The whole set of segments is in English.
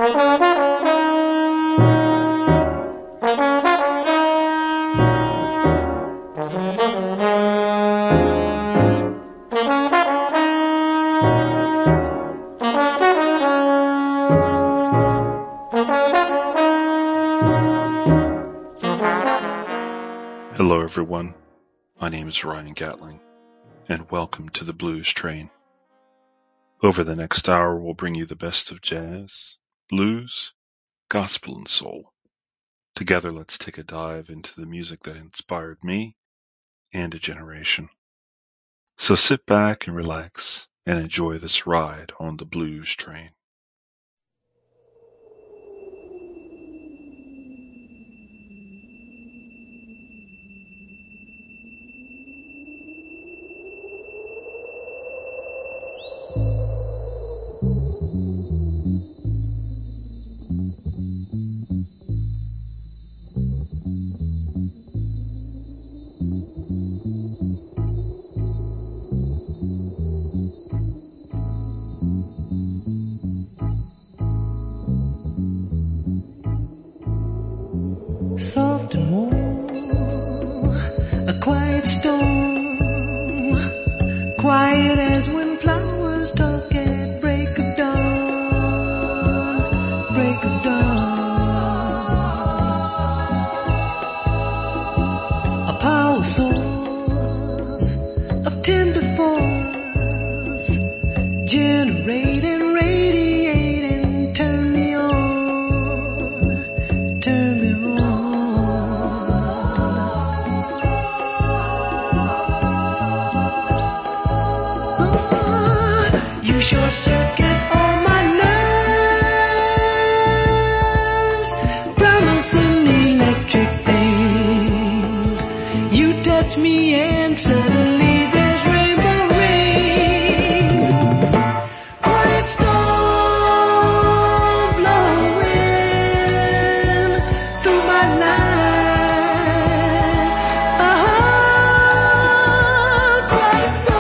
Hello everyone, my name is Ryan Gatling, and welcome to the Blues Train. Over the next hour we'll bring you the best of jazz, blues, gospel and soul. Together let's take a dive into the music that inspired me and a generation. So sit back and relax and enjoy this ride on the Blues Train. Soft and warm, a quiet storm, quiet as when flowers talk at break of dawn, break of dawn. A power source of tender force, generating, radiating, turn me on, turn me on. Short circuit all my nerves, promising electric things. You touch me and suddenly there's rainbow rings. Quiet storm blowing through my life. Quiet storm.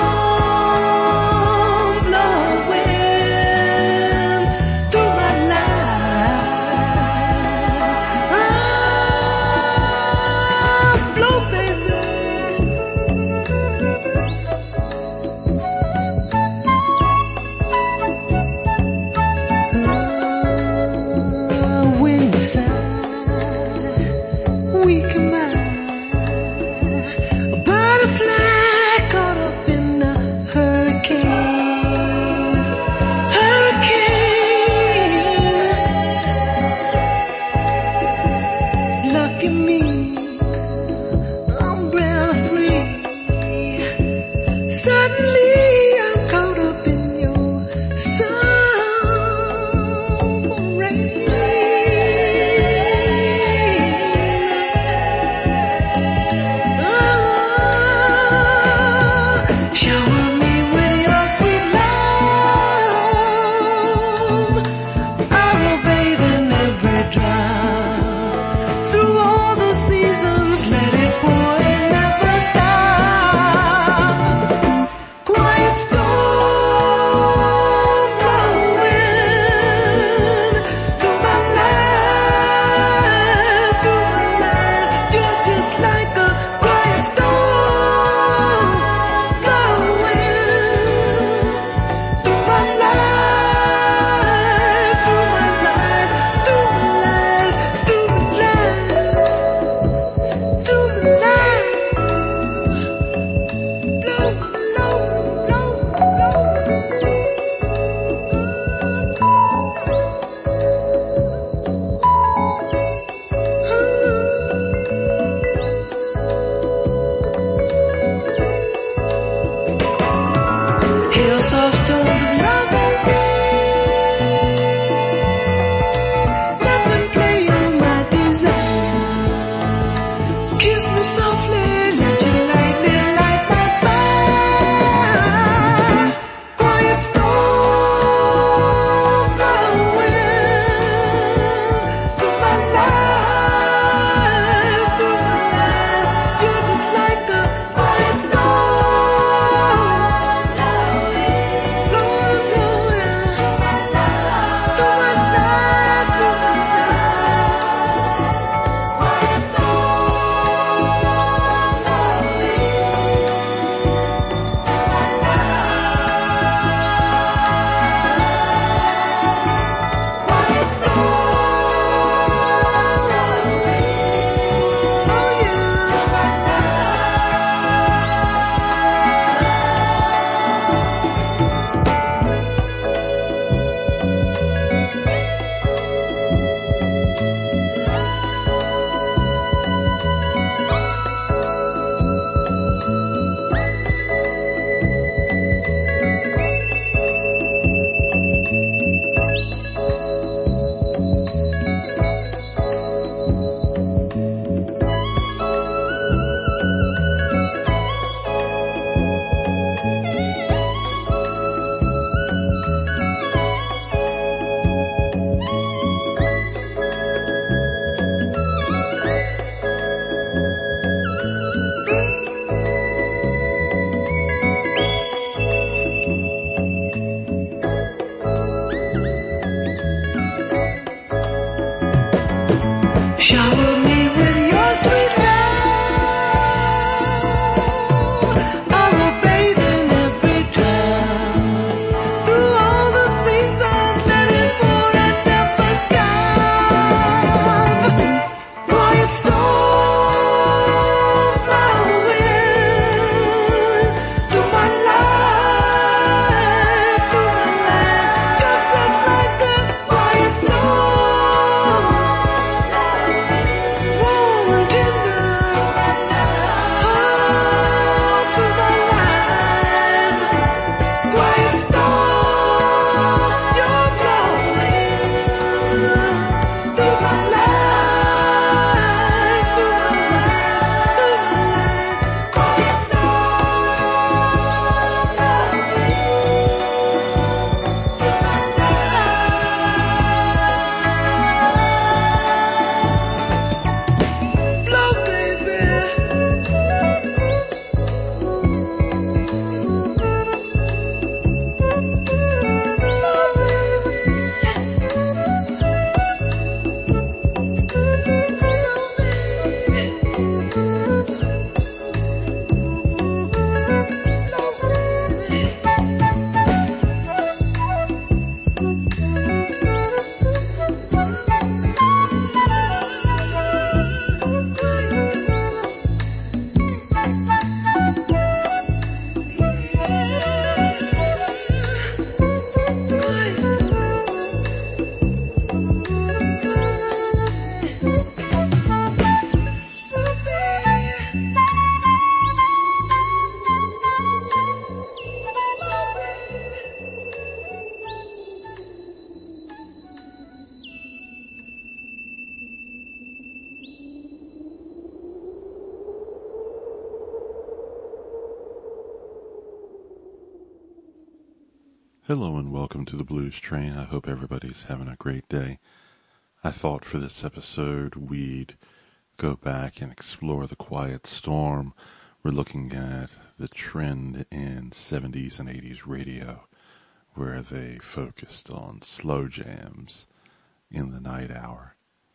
We combine a butterfly caught up in a hurricane, lucky me, umbrella free. Suddenly I'm caught up in your summer rain. Shower me with your sweet love. I will bathe in every cloud. Through all the seasons, let it pour and never stop. Quiet storm, fly wind through my life, You're just like the quiet storm. Warm and tender, through my life. Quiet storm, you're blowing through my life, through my life. Quiet blow, baby. Hello and welcome to the Blues Train. I hope everybody's having a great day. I thought for this episode we'd go back and explore the Quiet Storm. We're looking at the trend in 70s and 80s radio where they focused on slow jams in the night hour.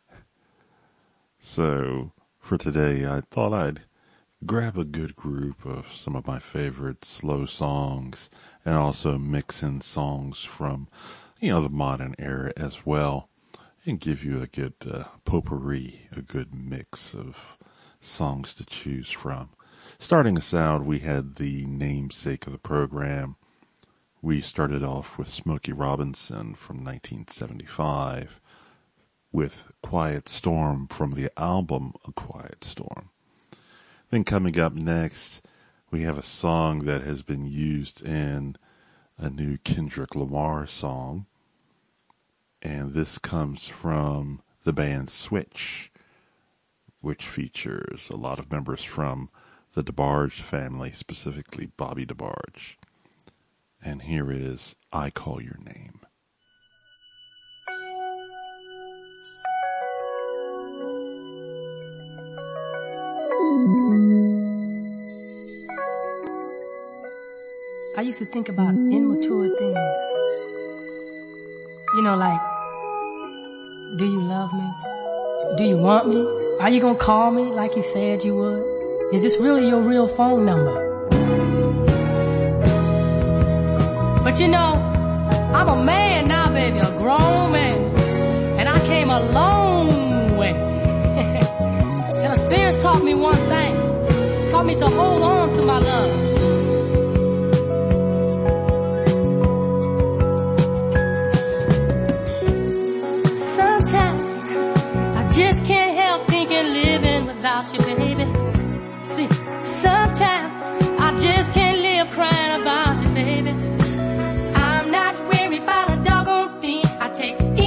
So for today I thought I'd grab a good group of some of my favorite slow songs and also mix in songs from, the modern era as well, and give you a good potpourri, a good mix of songs to choose from. Starting us out, we had the namesake of the program. We started off with Smokey Robinson from 1975 with Quiet Storm from the album A Quiet Storm. Then coming up next, we have a song that has been used in a new Kendrick Lamar song. And this comes from the band Switch, which features a lot of members from the DeBarge family, specifically Bobby DeBarge. And here is I Call Your Name. I used to think about immature things. Like, do you love me? Do you want me? Are you gonna call me like you said you would? Is this really your real phone number? But I'm a man now, baby, a grown man. And I came a long way. And experience taught me one thing. Taught me to hold on to my love. Just can't help thinking living without you, baby. See, sometimes I just can't live crying about you, baby. I'm not worried about a doggone thing. I take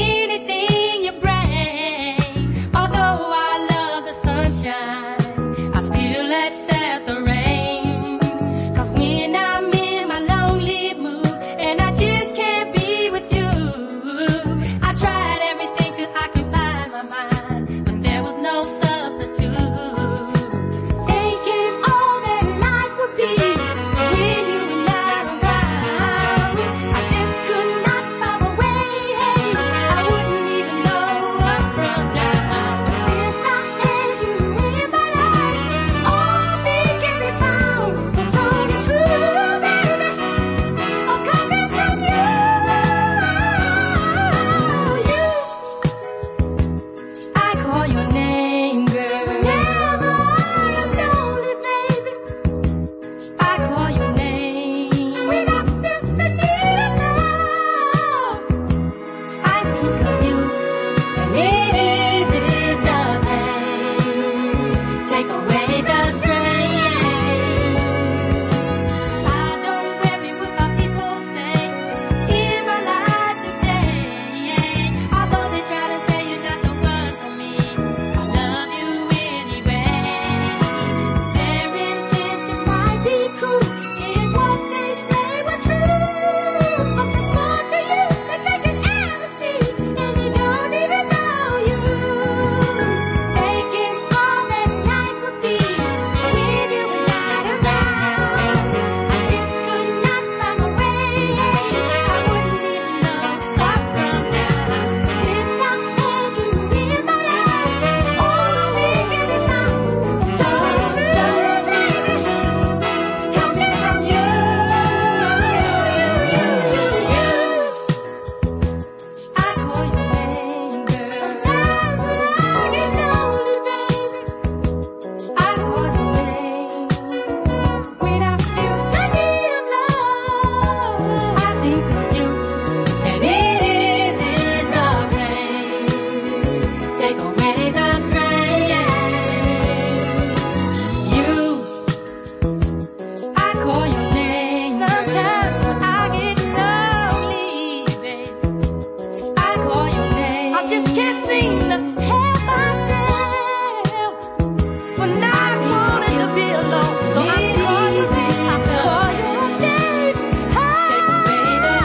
can't seem to help myself. But now I wanted to be alone, so I call your name. I call your name. Take away the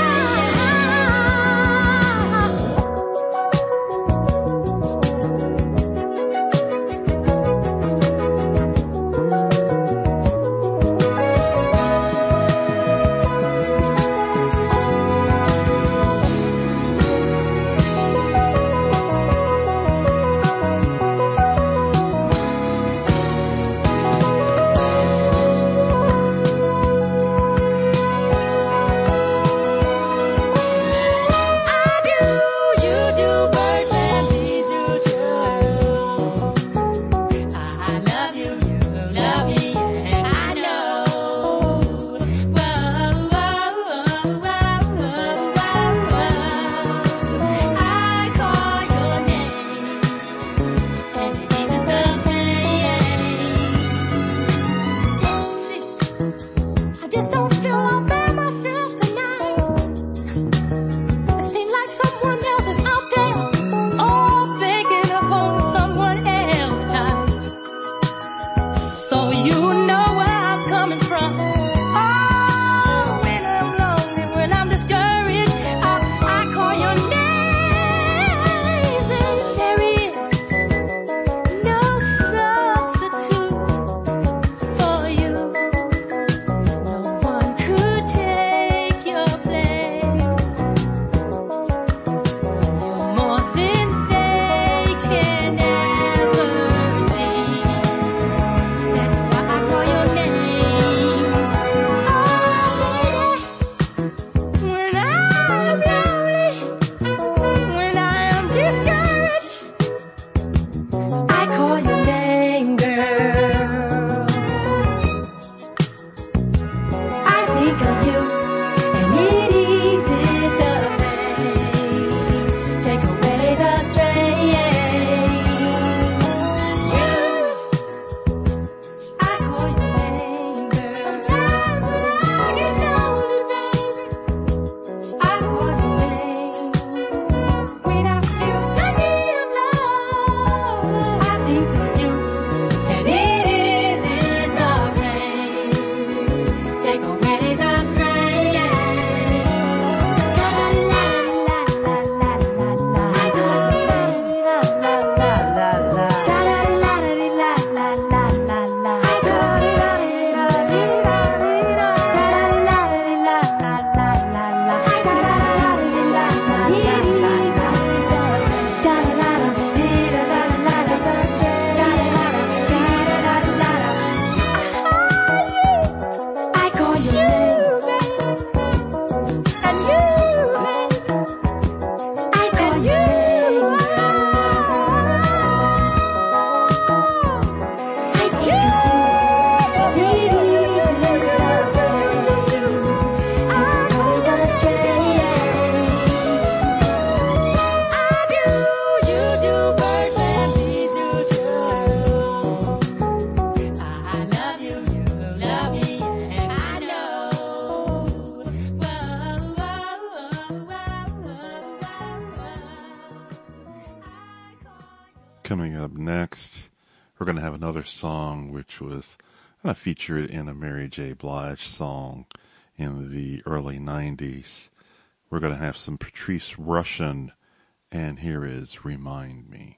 Coming up next, we're going to have another song which was featured in a Mary J. Blige song in the early 90s. We're going to have some Patrice Rushen, and here is Remind Me.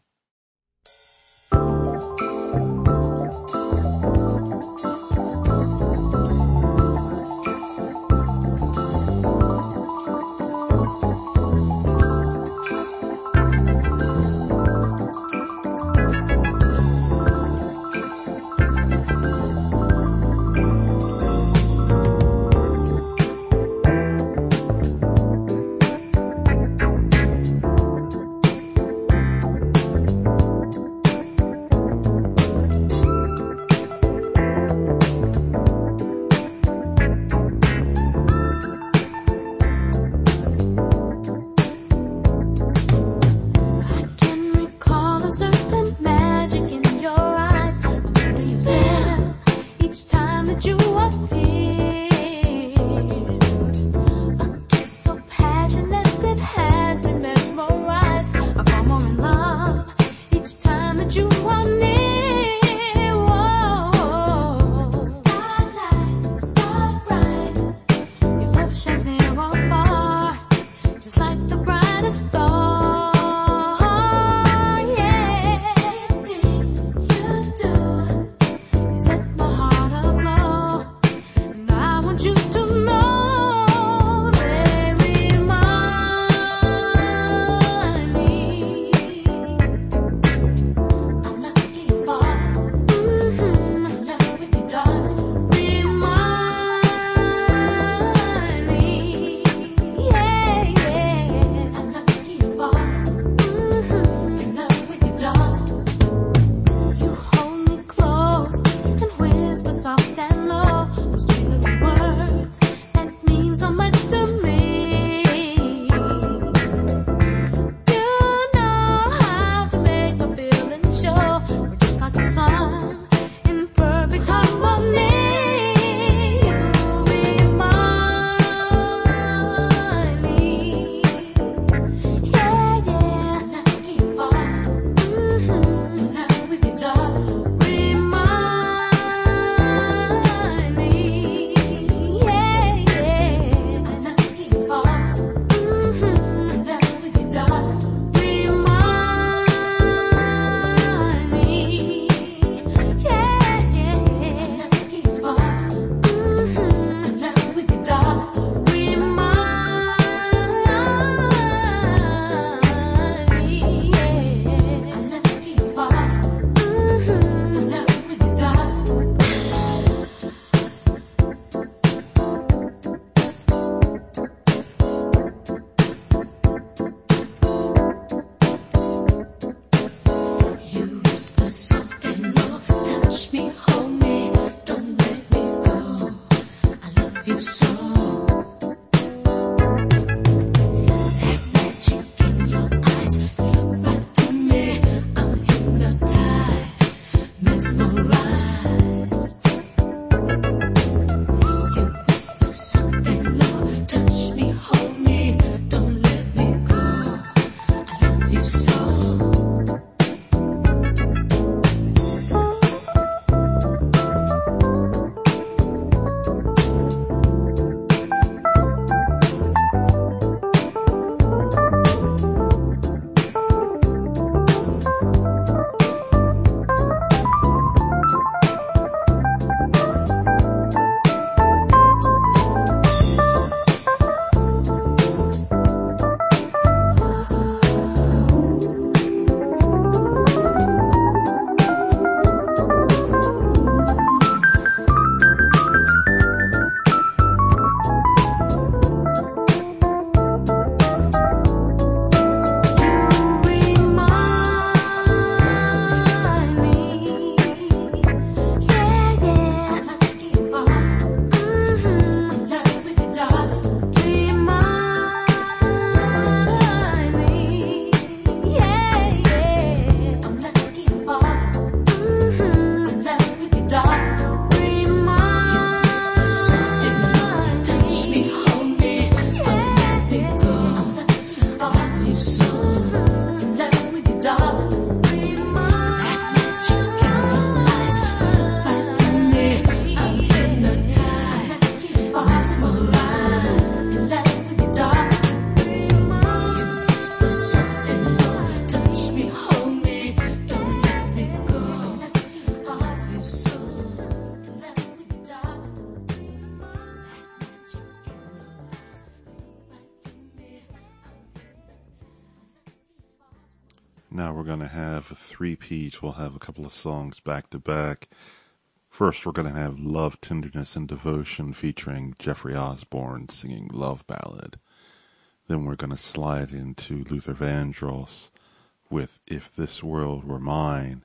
Now we're going to have a three-peat. We'll have a couple of songs back to back. First, we're going to have Love, Tenderness, and Devotion featuring Jeffrey Osborne singing Love Ballad. Then we're going to slide into Luther Vandross with If This World Were Mine.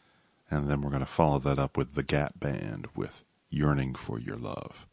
And then we're going to follow that up with the Gap Band with Yearning for Your Love.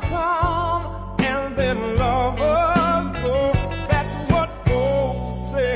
Lovers go, that's what folks say.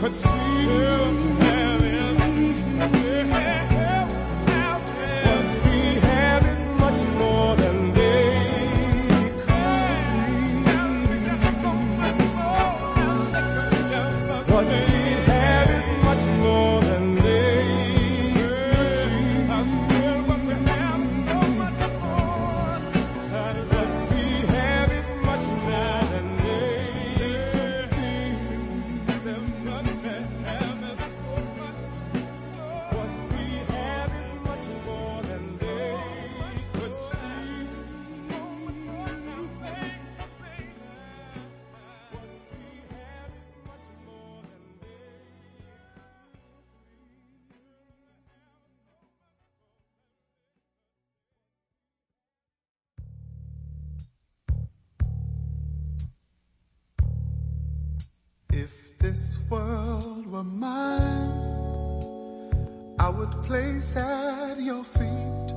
If this world were mine, I would place at your feet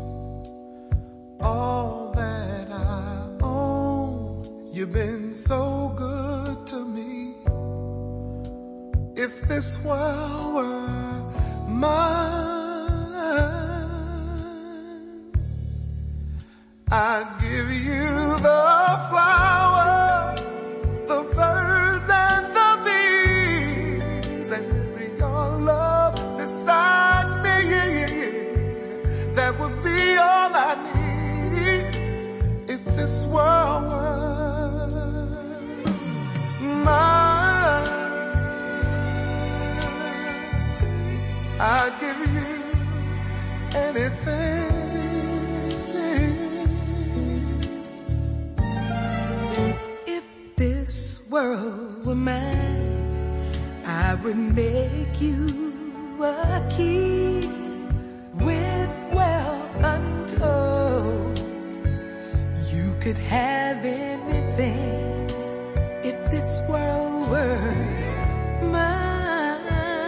all that I own. You've been so good to me. If this world were mine, I'd give you the flowers, the birds and the bees, and your love beside me. That would be all I need if this world were mine. I'd give you anything. If this world were mine, I would make you a king with wealth untold. You could have anything if this world were mine.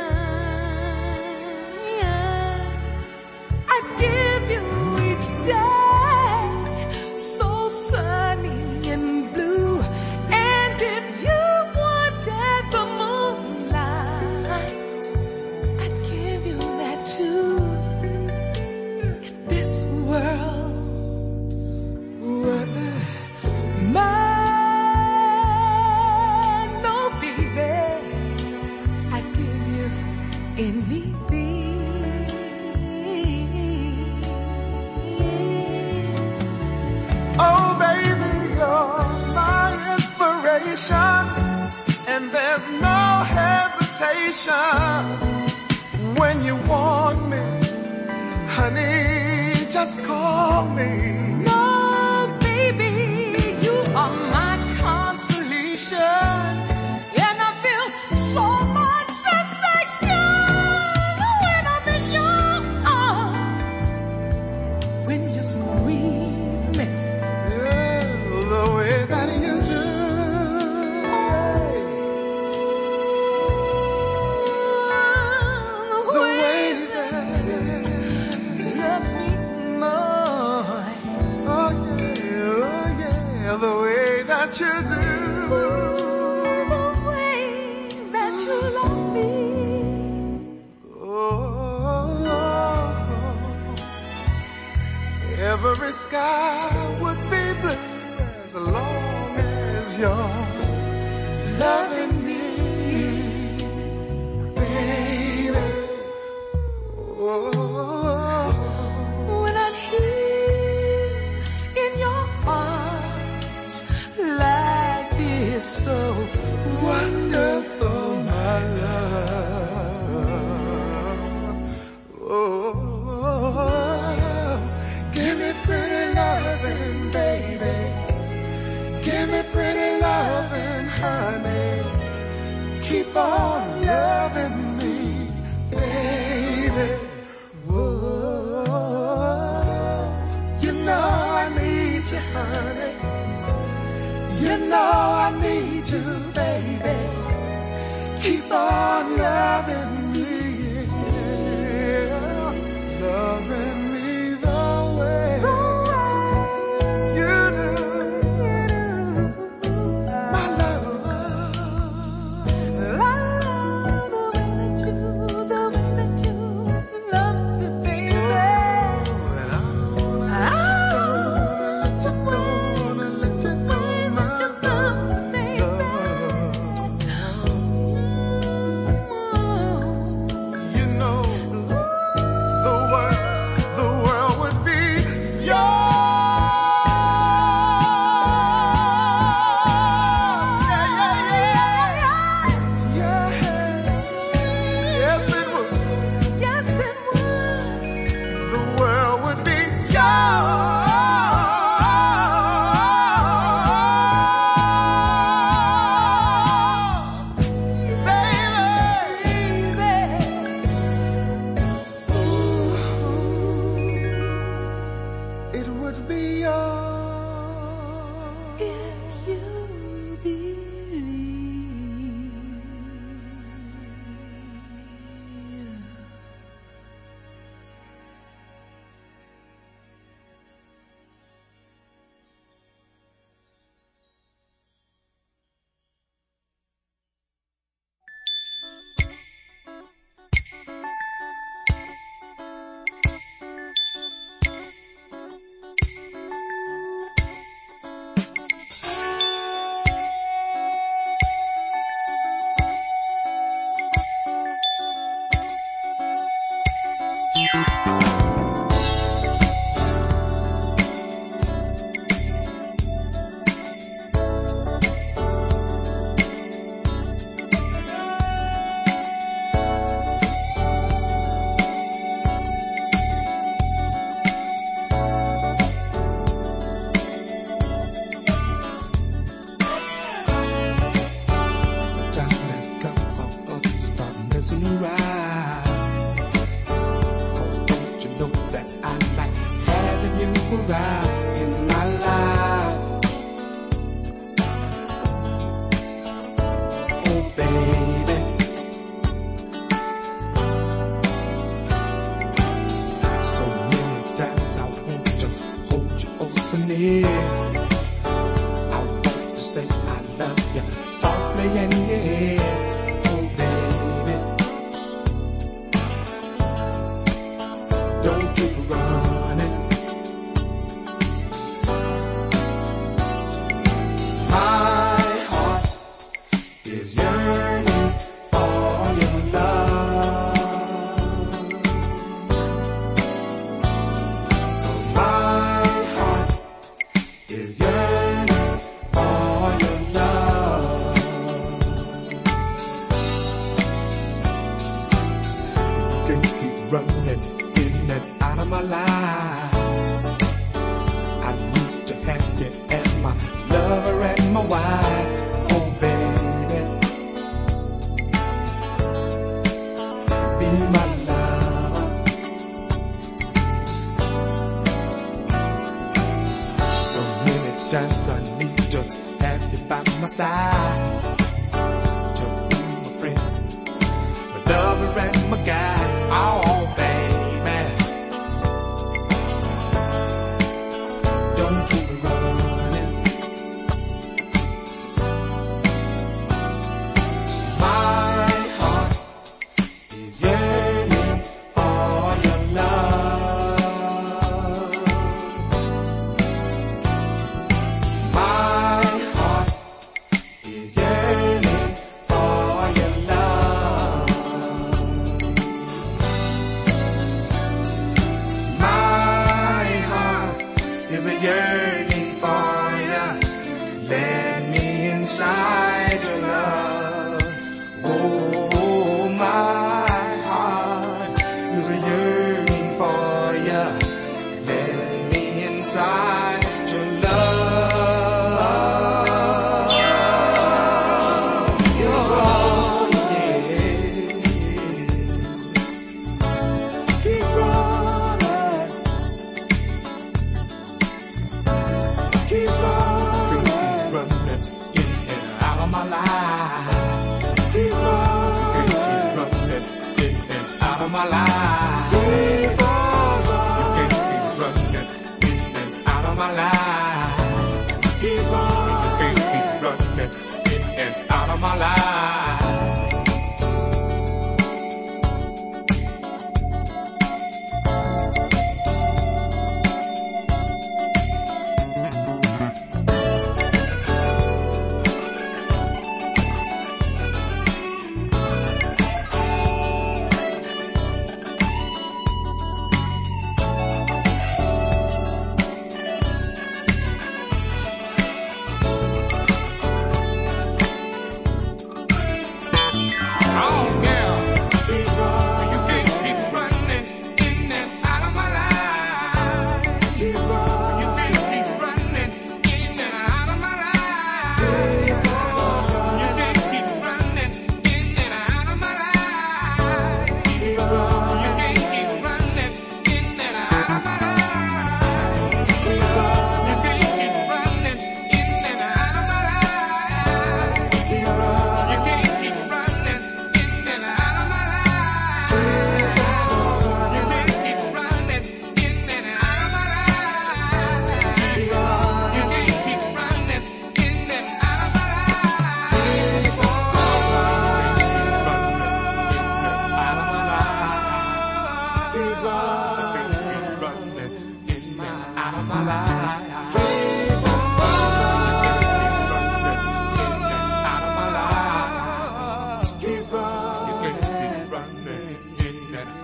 I'd give you each day so sunny and blue, and if you wanted the moonlight, I'd give you that too. If this world were mine, no baby, I'd give you anything. Oh baby, you're my inspiration, and there's no hesitation. When you want me, honey, just call me. No, baby, you are my consolation, and I feel so much sensation when I'm in your arms. When you squeeze me, yeah, the way that you do. The way that you love me more. Oh yeah, the way that you do. The way that you love me. Oh, every sky would be blue as long as you're loving me, baby. Oh, when I'm here in your arms, life is so wonderful, my love. Oh, give me pretty loving, baby. Give me pretty loving, honey. Keep on loving me, baby. Whoa, you know I need you, honey. You know I need you, baby. Keep on loving me, loving me the way you do, my love. I love the way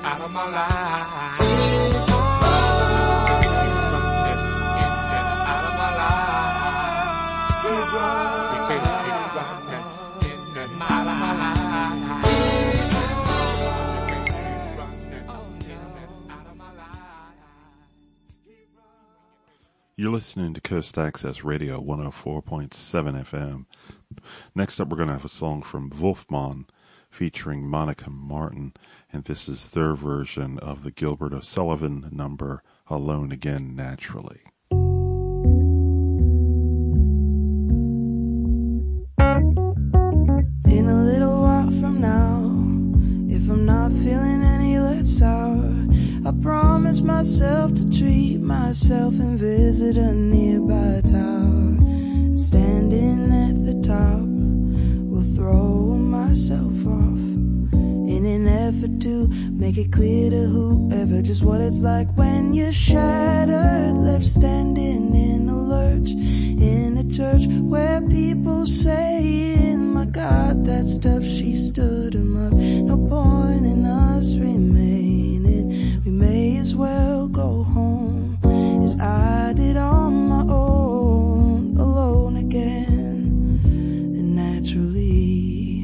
out of my life. Out of my life. You can't run out of my life. You're listening to Coast Access Radio 104.7 FM. Next up, we're going to have a song from Wolfman featuring Monica Martin, and this is their version of the Gilbert O'Sullivan number, Alone Again Naturally. In a little while from now, if I'm not feeling any less sour, I promise myself to treat myself and visit a nearby tower. And standing at the top, will throw myself off in an effort to make it clear to whoever just what it's like when you're shattered, left standing in a lurch in a church where people saying, my God, that stuff, she stood him up. No point in us remaining, we may as well go home as I did on my own, alone again, and naturally.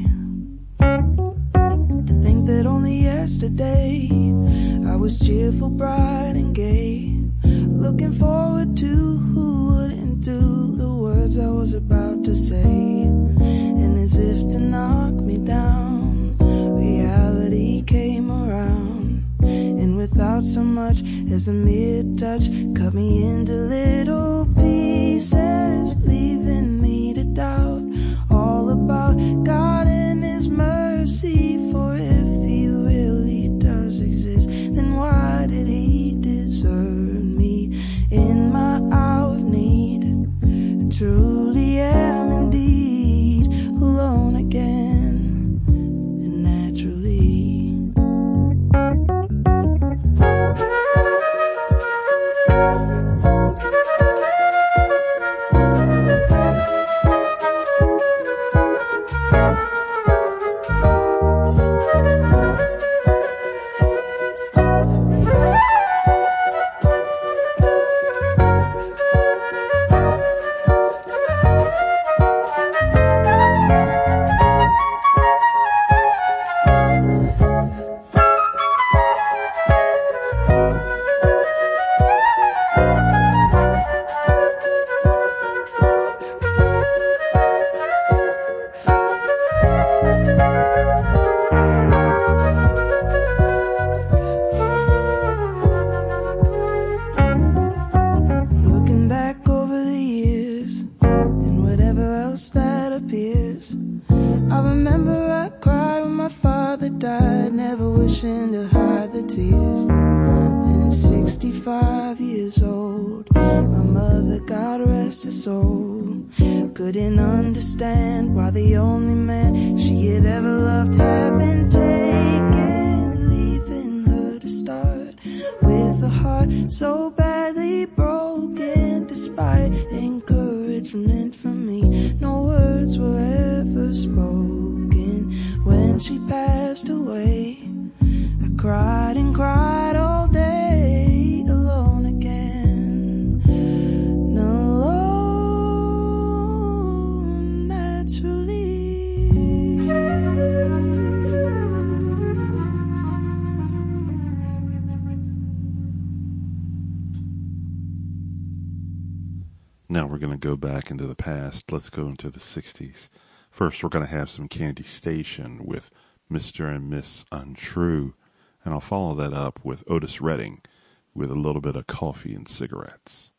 To think that only yesterday I was cheerful, bright and gay, looking forward to who wouldn't do the words I was about to say. And as if to knock me down, reality came around, and without so much as a mere touch, cut me into little pieces, leaving me to doubt all about God and His mercy. For if He really does exist, then why did He desert me in my hour of need? I truly am indeed alone again, and naturally. Now we're going to go back into the past. Let's go into the 60s. First, we're going to have some Candy Station with Mr. and Miss Untrue, and I'll follow that up with Otis Redding with a little bit of Coffee and Cigarettes.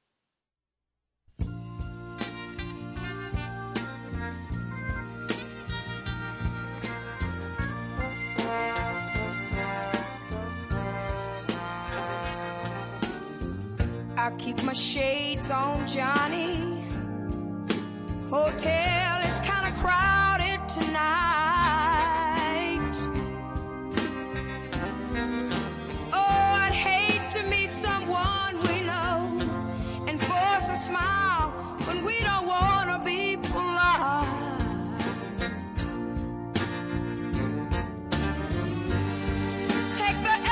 I keep my shades on, Johnny. Hotel is kind of crowded tonight. Oh, I'd hate to meet someone we know and force a smile when we don't want to be polite. Take the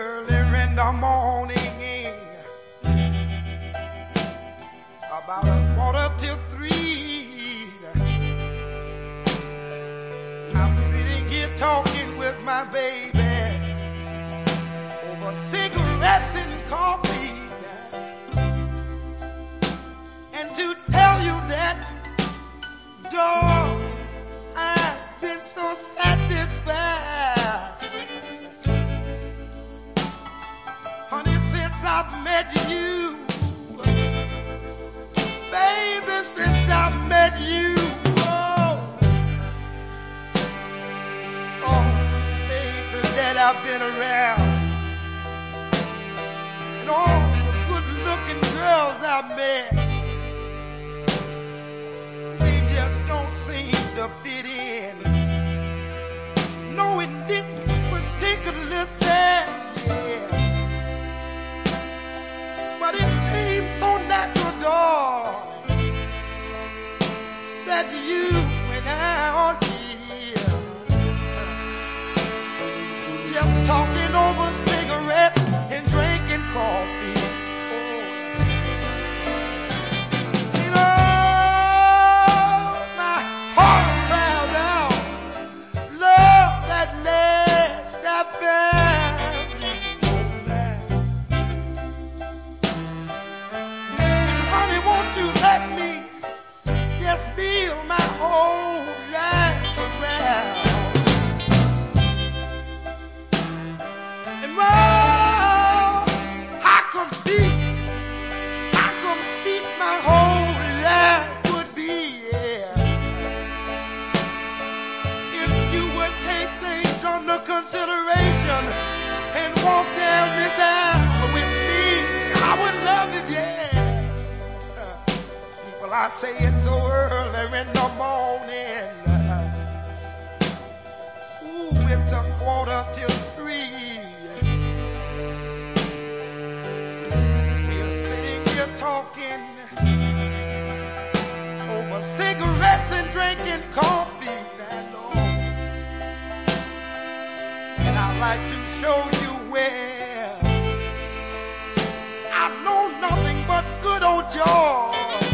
early in the morning, about 2:45. I'm sitting here talking with my baby over cigarettes and coffee. And to tell you that, dog, I've been so satisfied. Honey, since I've met you, baby, since I've met you, places that I've been around, and all the good-looking girls I've met, they just don't seem to fit in. No, it didn't particularly sad, yeah, but it seems so natural, darling, that you and I are here, just talking over cigarettes and drinking coffee. You know, my heart cries out, love that last I found you. And honey, won't you let me just build my whole life around? And well, I complete my whole life would be, yeah, if you would take things under consideration and walk down this aisle with me. I would love it, yeah. Well, I say it's so early in the morning. Ooh, it's 2:45. We're sitting here talking over cigarettes and drinking coffee, that Lord. And I'd like to show you where I've known nothing but good old joy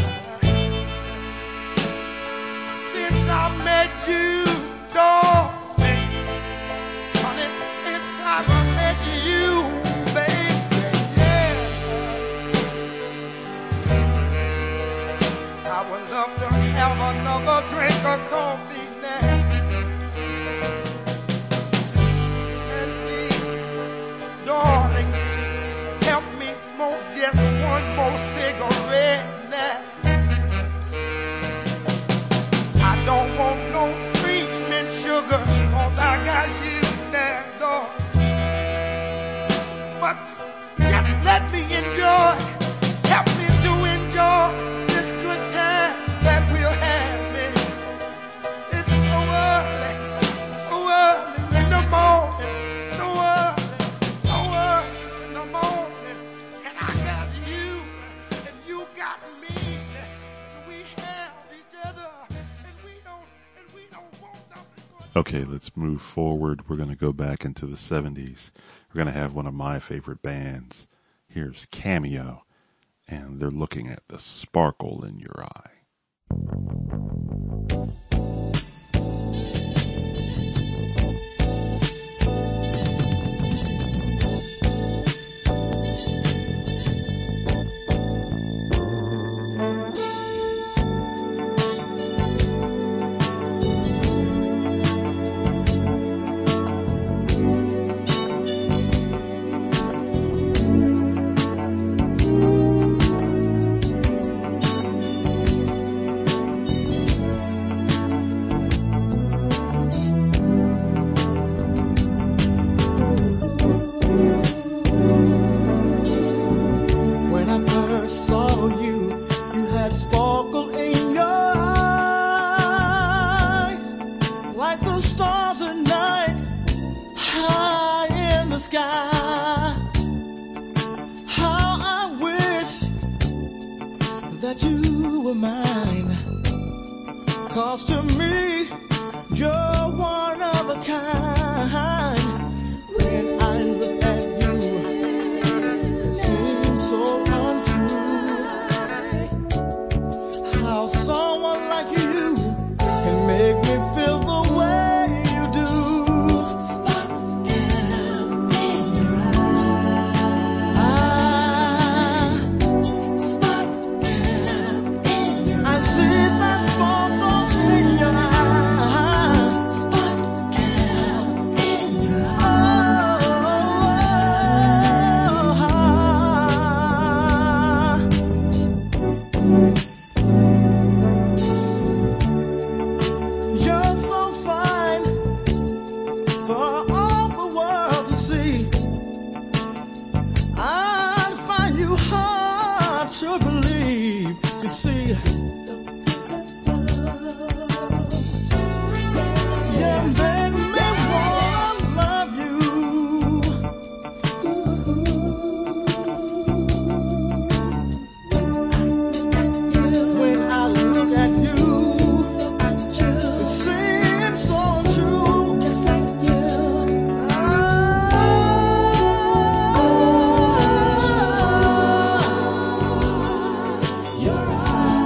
since I met you, darling. Honey, since I met you, baby, yeah. I would love to have another drink of coffee now. And please, darling, help me smoke just one more cigarette now. I don't want no cream and sugar, 'cause I got you now, darling. But just let me enjoy, help me to enjoy this good time that we'll have, man. It's so early in the morning, so early in the morning, and I got you, and you got me, and we have each other, and we don't want nothing but... Okay, let's move forward. We're going to go back into the 70s. We're going to have one of my favorite bands. Here's Cameo, and they're looking at the sparkle in your eye. that you were mine. 'Cause to me, you're one of a kind. When I look at you, see. Yeah, make me wanna love you. When I look at you, it seems so true, just like you. Your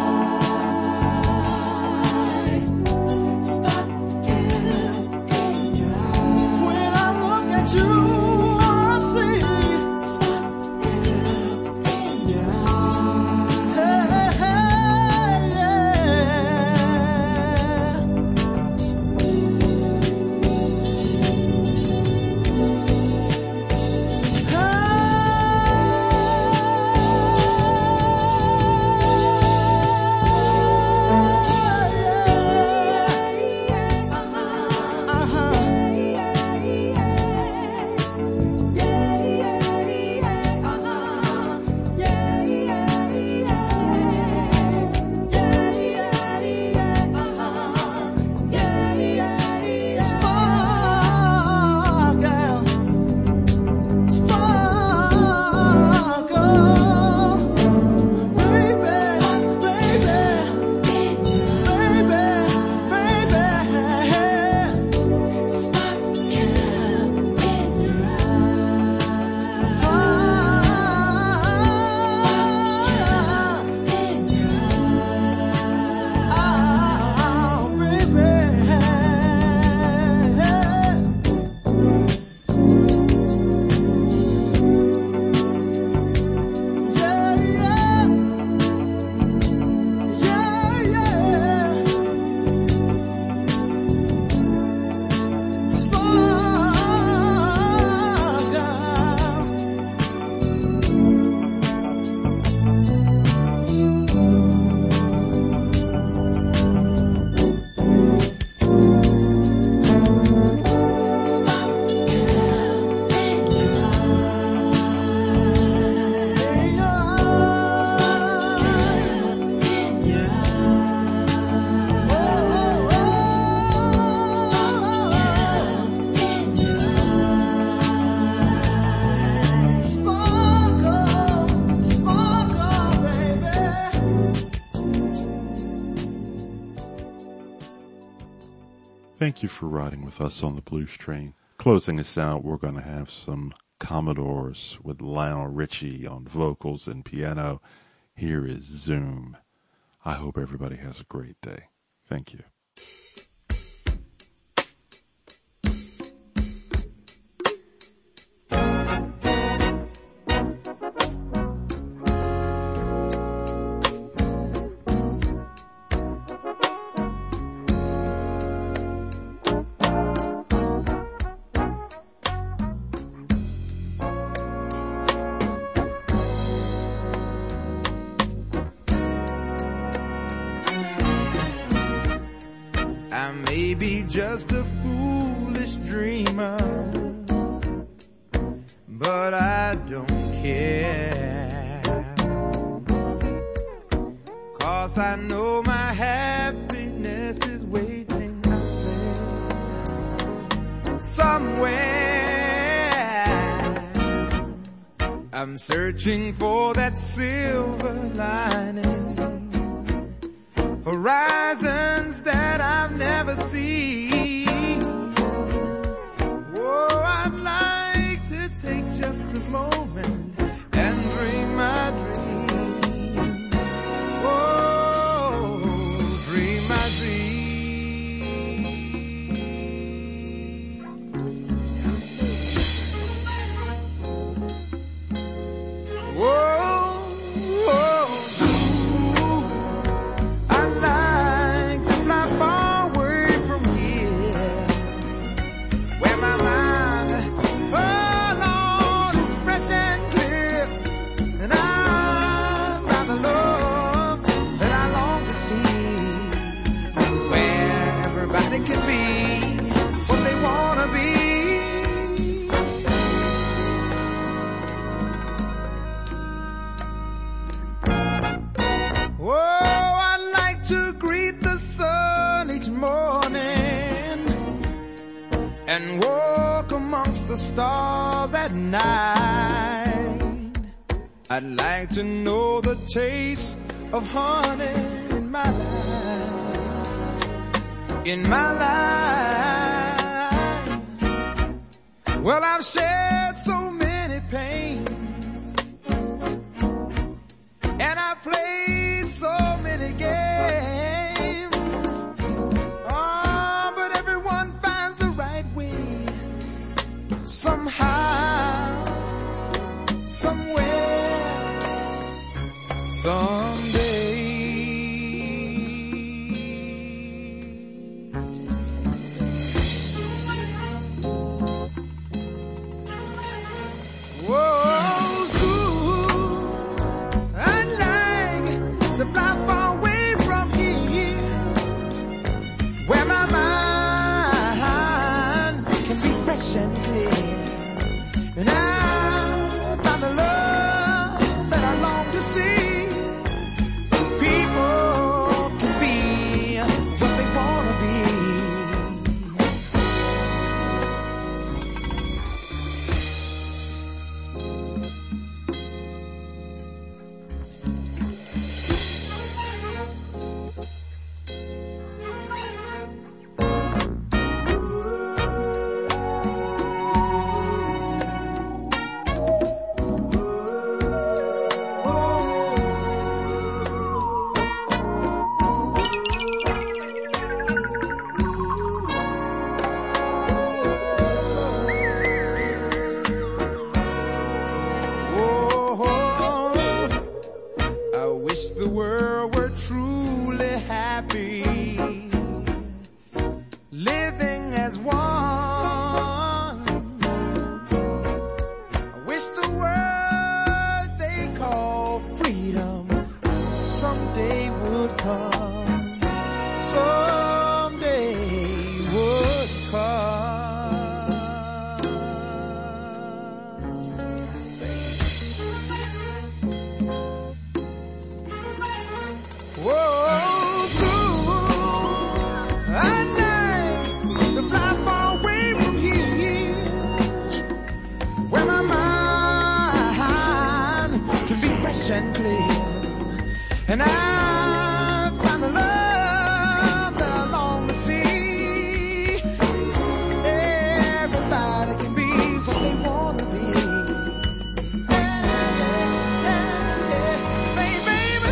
eyes, sparkle in your eyes. When I look at you, I see sparkle in your eyes. Hey, Thank you for riding with us on the Blues Train. Closing us out, we're going to have some Commodores with Lionel Richie on vocals and piano. Here is Zoom. I hope everybody has a great day. Thank you. I may be just a foolish dreamer, but I don't care, 'cause I know my happiness is waiting out there somewhere. I'm searching for that silver lining, horizons that I've never seen. Oh, I'd like to take just a moment and dream my dream. Oh, dream my dream. Whoa. Fresh the stars at night. I'd like to know the taste of honey in my life. In my life. Well, I've shared so many pains, and I've played so many games. Oh, but everyone finds the right way. Somehow, somewhere, someday. Whoa, soon I'd like to fly far away from here, where my mind can be fresh and clear, and I'll find the love that I long to see. People can be what they wanna be. I wish the world were truly happy, living as one. I wish the word they call freedom someday would come, someday would come. Whoa, soon I'd like to fly far away from here, where my mind can be fresh and clear, and I find the love that I long to see. Everybody can be what they want to be. Hey, baby.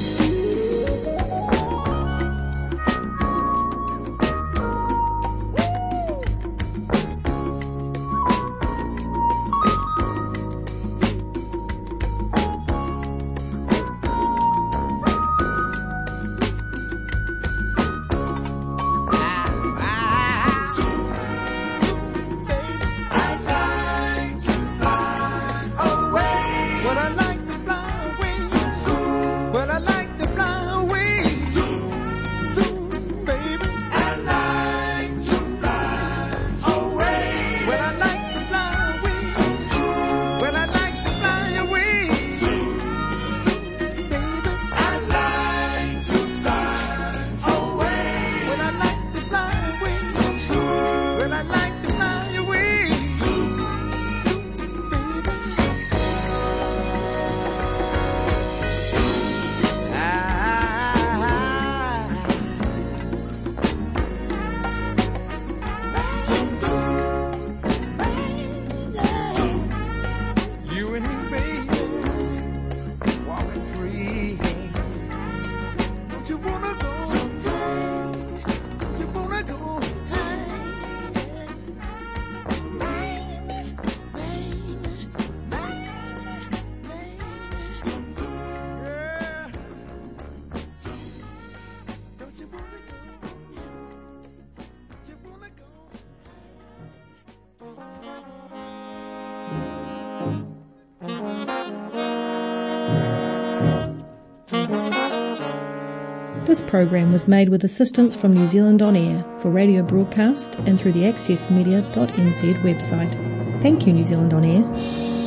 This program was made with assistance from New Zealand On Air for radio broadcast and through the accessmedia.nz website. Thank you, New Zealand On Air.